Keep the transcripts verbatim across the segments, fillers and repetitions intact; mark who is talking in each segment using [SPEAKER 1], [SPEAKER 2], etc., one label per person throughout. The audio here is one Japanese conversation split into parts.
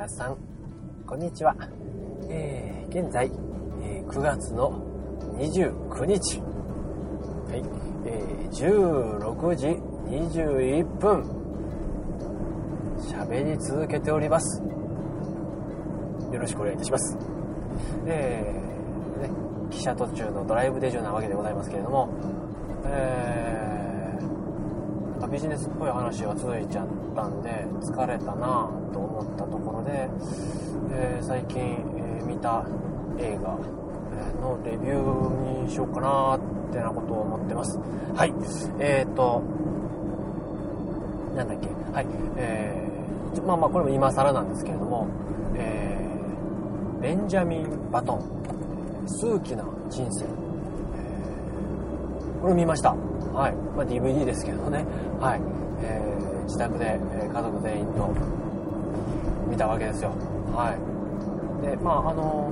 [SPEAKER 1] さんこんにちは。えー、現在、えー、くがつのにじゅうくにち、はい、えー、じゅうろくじにじゅういっぷん喋り続けております。よろしくお願いいたします。えーね、汽車途中のドライブデジョなわけでございますけれども、えー、ビジネスっぽい話が続いちゃったんで疲れたなと思ったところで、えー、最近、えー、見た映画のレビューにしようかなってなことを思ってます。はい、えーとなんだっけはい、えー、まあまあこれも今更なんですけれども、えー、ベンジャミン・バトン数奇な人生、えー、これ見ました。はい、まあ、ディーブイディー ですけどね、はい、えー、自宅で、えー、家族全員と見たわけですよ。はい。で、まああの、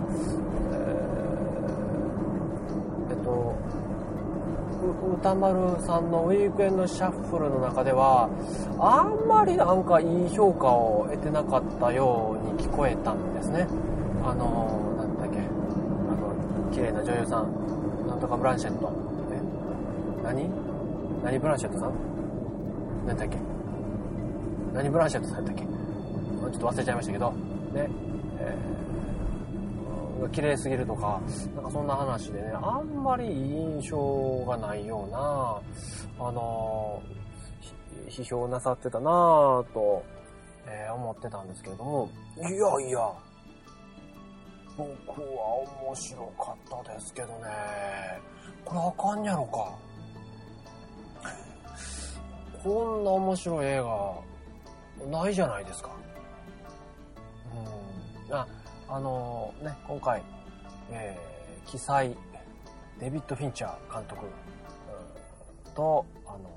[SPEAKER 1] えー、えっと歌丸さんのウィークエンドシャッフルの中ではあんまりなんかいい評価を得てなかったように聞こえたんですね。あのなんだっけ、あの綺麗な女優さん、なんとかブランシェット、え何何ブランシェットさんなんだっけ何ブランシェットさんだっけちょっと忘れちゃいましたけどね、えー、綺麗すぎるとかなんかそんな話でね、あんまりいい印象がないようなあのー、批評なさってたなぁと、えー、思ってたんですけれども、いやいや僕は面白かったですけどね。これあかんやろか。こんな面白い映画ないじゃないですか。うん、あ、あのー、ね、今回、えー、奇才デビッド・フィンチャー監督、うん、と、あの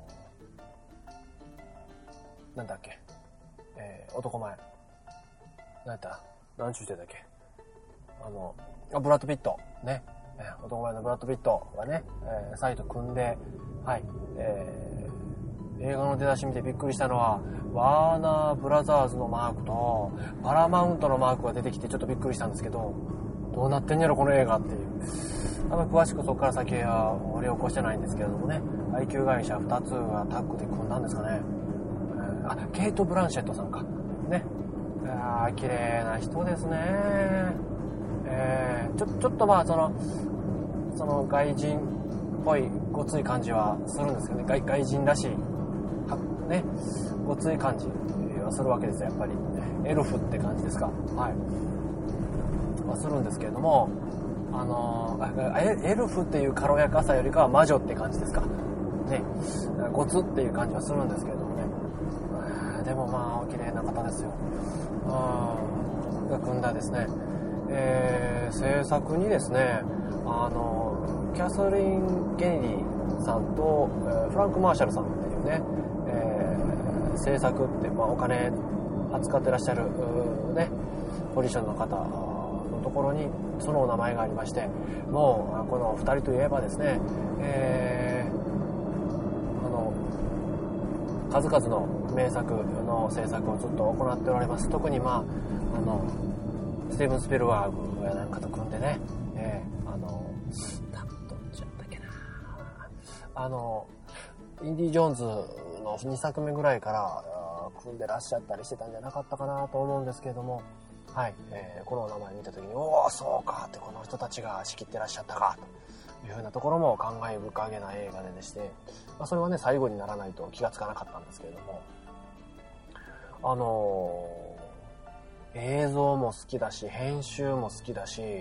[SPEAKER 1] ー、なんだっけ、えー、男前、なんやった、何ちゅうてだっけ、あのブラッド・ピットね、えー、男前のブラッド・ピットがね、えー、サイト組んで、はい、えー、映画の出だし見てびっくりしたのはワーナーブラザーズのマークとパラマウントのマークが出てきてちょっとびっくりしたんですけど、どうなってんやろこの映画っていう。あんまり詳しくそこから先は掘り起こしてないんですけれどもね、配給会社ふたつがタッグで組んだんですかね。えー、あ、ケイト・ブランシェットさんかね。あー、綺麗な人ですね。えー、ちょちょっとまあそのその外人っぽいごつい感じはするんですけどね、 外, 外人らしいね、ごつい感じはするわけですよ。やっぱりエルフって感じですか、はいはするんですけれども、あのー、エルフっていう軽やかさよりかは魔女って感じですかね、ごつっていう感じはするんですけれどもね、でもまあお綺麗な方ですよ。うんが組んだですね、えー、制作にですね、あのキャサリン・ケネディさんと、えー、フランク・マーシャルさんっていうね、えー、制作って、まあ、お金扱ってらっしゃるねポジションの方のところにそのお名前がありまして、もうこのふたりといえばですね、えー、あの数々の名作の制作をずっと行っておられます。特にまああのスティーブン・スピルバーグやなんかと組んでね、えー、あのタッどっちだったっけな、あのインディ・ジョーンズのにさくめぐらいから組んでらっしゃったりしてたんじゃなかったかなと思うんですけれども、はい、えー、このお名前見た時に、おおそうかって、この人たちが仕切ってらっしゃったかというふうなところも感慨深げな映画ででして、まあ、それはね最後にならないと気がつかなかったんですけれども、あのー、映像も好きだし編集も好きだし、うん、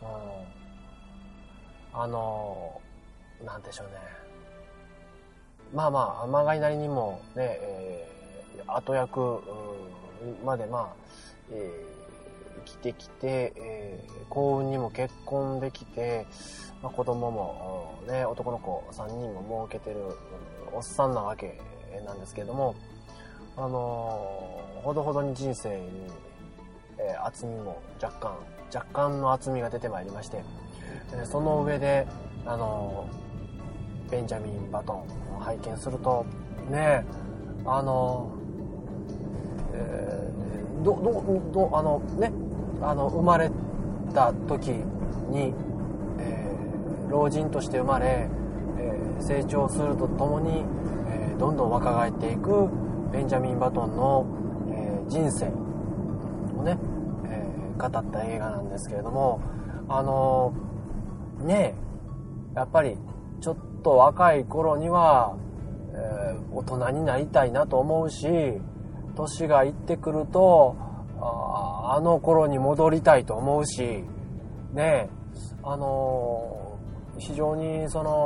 [SPEAKER 1] あのー、なんでしょうね、まあまあまがいなりにもね、えー、後役までまあ、えー、生きてきて、えー、幸運にも結婚できて、まあ、子供もね男の子さんにんも設けてるおっさんなわけなんですけれども、あのー、ほどほどに人生に、えー、厚みも若干若干の厚みが出てまいりまして、えー、その上であのー、ベンジャミン・バトンを拝見するとね、あのーえー、 ど、ど、ど、あのね、あの、生まれた時に、えー、老人として生まれ、えー、成長するとともに、えー、どんどん若返っていくベンジャミン・バトンの、えー、人生をね、えー、語った映画なんですけれども、あのー、ねえ、やっぱりちょっと若い頃には、えー、大人になりたいなと思うし、年がいってくると、あ、あの頃に戻りたいと思うし、ねえ、あのー、非常にその、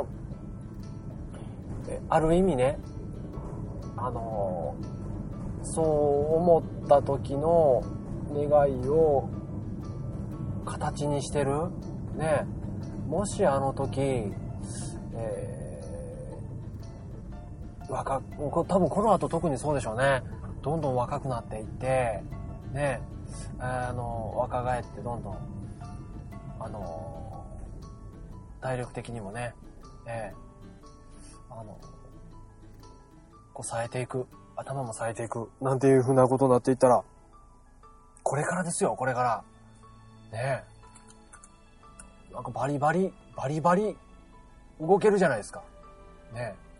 [SPEAKER 1] ある意味ね、あのー、そう思った時の願いを形にしてるね。もしあの時、えー、若多分この後特にそうでしょうね。どんどん若くなっていってね、あの若返ってどんどんあの体力的にもね、えー、あのこう冴えていく、頭も冴えていくなんていう風なことになっていったら、これからですよ、これからねえ、なんかバリバリバリバリ動けるじゃないですかねえ。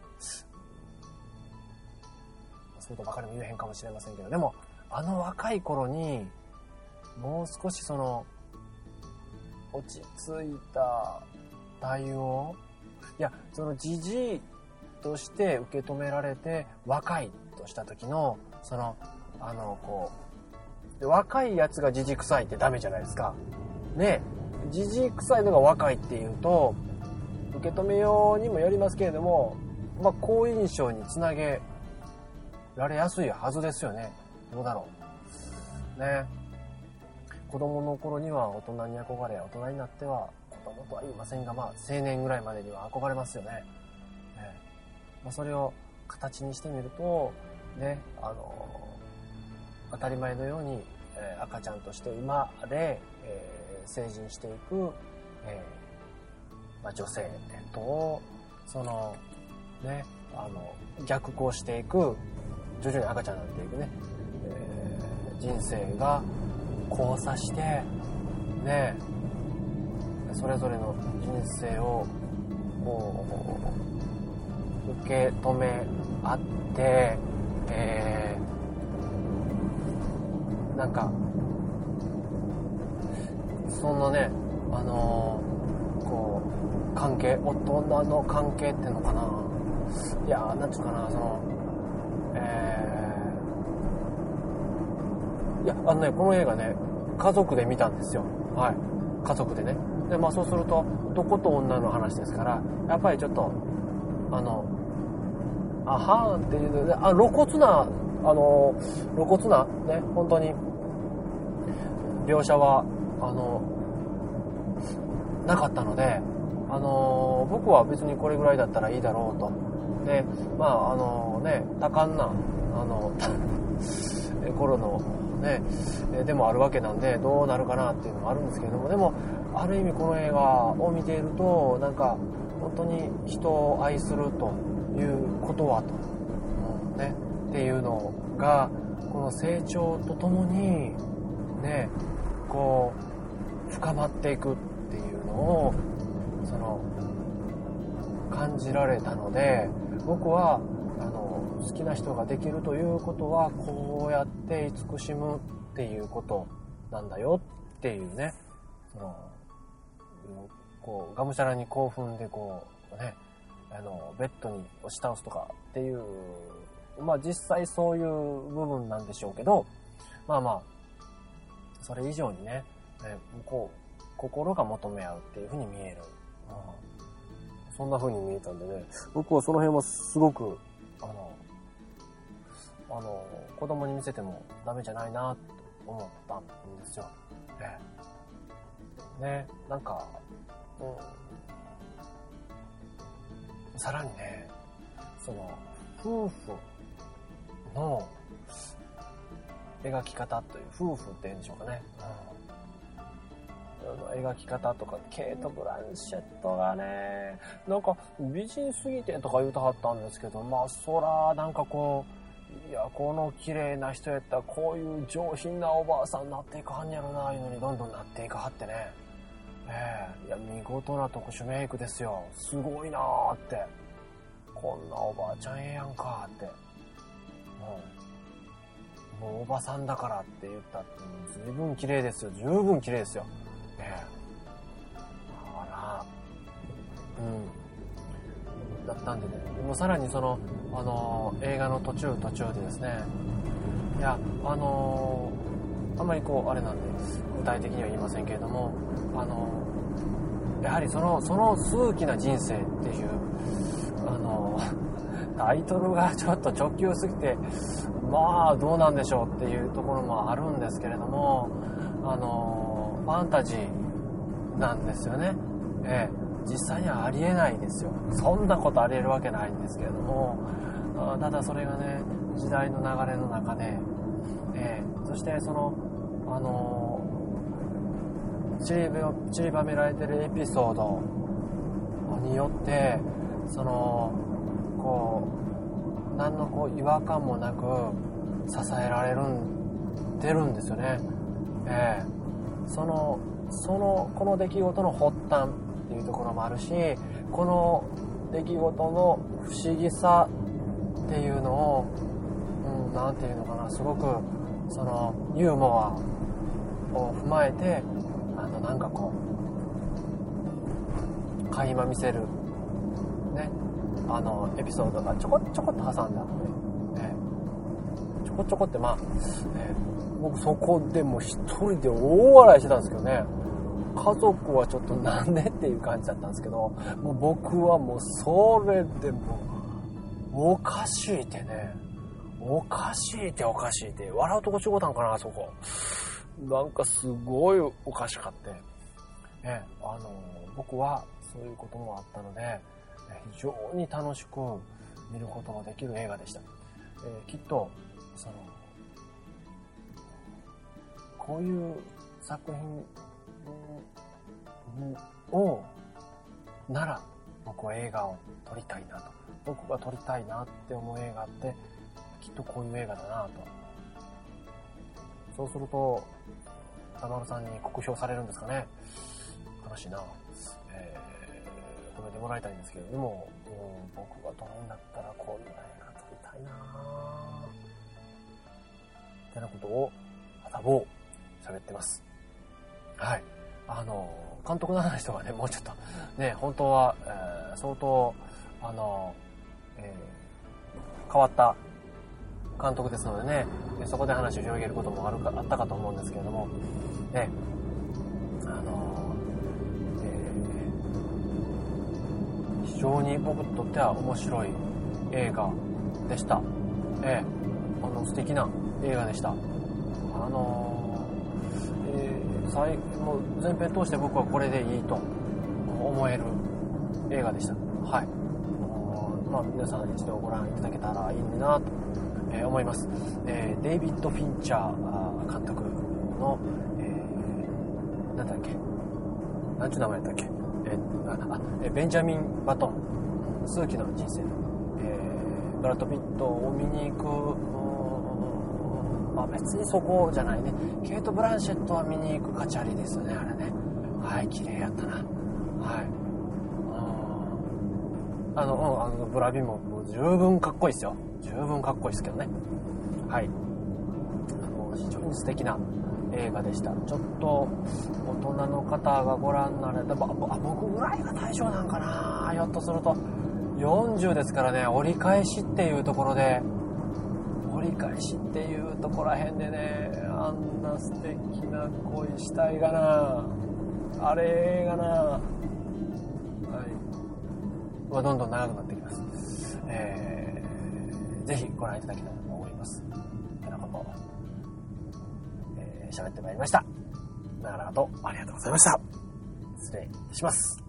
[SPEAKER 1] そうとばかりも言えへんかもしれませんけど、でもあの若い頃にもう少しその落ち着いた対応、いやそのじじいとして受け止められて若いとした時のそのあのこう若いやつがじじくさいってダメじゃないですかね。じじくさいのが若いっていうと受け止めようにもよりますけれども、まあ好印象につなげられやすいはずですよね。どうだろうね。子供の頃には大人に憧れ、大人になっては子供とは言いませんが、まあ青年ぐらいまでには憧れますよね。ね、まあ、それを形にしてみるとね、あの当たり前のように、えー、赤ちゃんとして生まれ、えー、成人していく、えーまあ、女性とそのね、あの逆行していく、徐々に赤ちゃんになっていくね、えー、人生が交差してね、それぞれの人生をこう受け止め合って、えー、なんかそのね、あのー、こう関係、大人の関係っていうのかな、いやーなんつうかな、そのえー、いやあのね、この映画ね家族で見たんですよ。はい、家族でね。でまあそうすると男と女の話ですから、やっぱりちょっとあのあはーんっていうので、あ露骨なあの露骨なね、本当に描写はあのなかったので、あの僕は別にこれぐらいだったらいいだろうと。でまああのね、多感なあの頃のねでもあるわけなんで、どうなるかなっていうのもあるんですけれども、でもある意味この映画を見ていると、なんか本当に人を愛するということはと、うん、ねっていうのがこの成長とともにね、こう深まっていくっていうのをその感じられたので、僕はあの好きな人ができるということはこうやって慈しむっていうことなんだよっていうね、そのこうがむしゃらに興奮でこうね、あのベッドに押し倒すとかっていう、まあ実際そういう部分なんでしょうけど、まあまあそれ以上にね、こう心が求め合うっていう風に見える、うん、そんな風に見えたんでね、僕はその辺はすごくあのあの子供に見せてもダメじゃないなと思ったんですよ。ね、ね、なんか、うん、さらにね、その夫婦の描き方という、夫婦って言うんでしょうかね、うん、描き方とか、ケイト・ブランシェットがね、なんか美人すぎてとか言うたはったんですけど、まあそらなんかこういや、この綺麗な人やったらこういう上品なおばあさんになっていかはんやろな、いうのにどんどんなっていかはってね。ええ、いや、見事な特殊メイクですよ。すごいなーって。こんなおばあちゃんええやんかって。うん。もうおばさんだからって言ったって、十分綺麗ですよ。十分綺麗ですよ。ええ。あら。うん。だったんでね。もうさらにその、あのー、映画の途中途中でですね。いや、あのー、あんまりこう、あれなんで、具体的には言いませんけれども、あのー、やはりその、その数奇な人生っていう、あのー、タイトルがちょっと直球すぎて、まあ、どうなんでしょうっていうところもあるんですけれども、あのー、ファンタジーなんですよね。ええ。実際にはありえないですよ。そんなことありえるわけないんですけれども、ただそれがね、時代の流れの中で、えー、そしてその、あのー、散りば、散りばめられてるエピソードによって、その、こう、何のこう違和感もなく支えられるん、出るんですよね。えー、その、その、この出来事の発端っていうところもあるし、この出来事の不思議さっていうのを、うん、なんていうのかな、すごくそのユーモアを踏まえて、あのなんかこう垣間見せるね、あのエピソードがちょこちょこっと挟んであって、ね、ちょこちょこってまあ、ね、僕そこでもう一人で大笑いしてたんですけどね。家族はちょっとなんでっていう感じだったんですけど、もう僕はもうそれでもうおかしいってね、おかしいっておかしいって笑うとこちごたんかな、あそこなんかすごいおかしかって、ね、あの僕はそういうこともあったので非常に楽しく見ることができる映画でした。えー、きっとそのこういう作品をなら僕は映画を撮りたいなと、僕が撮りたいなって思う映画ってきっとこういう映画だなと。そうすると歌丸さんに酷評されるんですかね。悲しいな、えー、褒めてもらいたいんですけど、でも、うん、僕が撮るんだったらこういう映画撮りたいなってなことをあたぼう喋ってます。はい。あの監督の話とかね、もうちょっとね、本当は、えー、相当あの、えー、変わった監督ですのでね、そこで話を広げることもあるかあったかと思うんですけれども、ね、あの、えー、非常に僕にとっては面白い映画でした。えー、あの素敵な映画でした。あのえー、最もう前編通して僕はこれでいいと思える映画でした。はい。まあ皆さん一度ご覧いただけたらいいなと、えー、思います。えー、デイビッド・フィンチャー監督の、えー、なんだっけ、なんちゅう名前だっけ、えー、ああベンジャミン・バトン、数奇の人生、えー、ブラッド・ピットを見に行く。まあ、別にそこじゃないね。ケイト・ブランシェットは見に行く価値ありですよね、あれね。はい、綺麗やったな。はい。あの、うん、あのブラビももう十分かっこいいですよ。十分かっこいいですけどね。はい。あの、非常に素敵な映画でした。ちょっと大人の方がご覧になれた、まあ、僕ぐらいが対象なんかな。ひょっとするとよんじゅうですからね、折り返しっていうところで。折り返しっていうところらへんでね、あんな素敵な恋したいがな、あれがな、はい、まあ、どんどん長くなってきます。えー、ぜひご覧いただきたいと思います。てなことを、えー、喋ってまいりました。長々とありがとうございました。失礼します。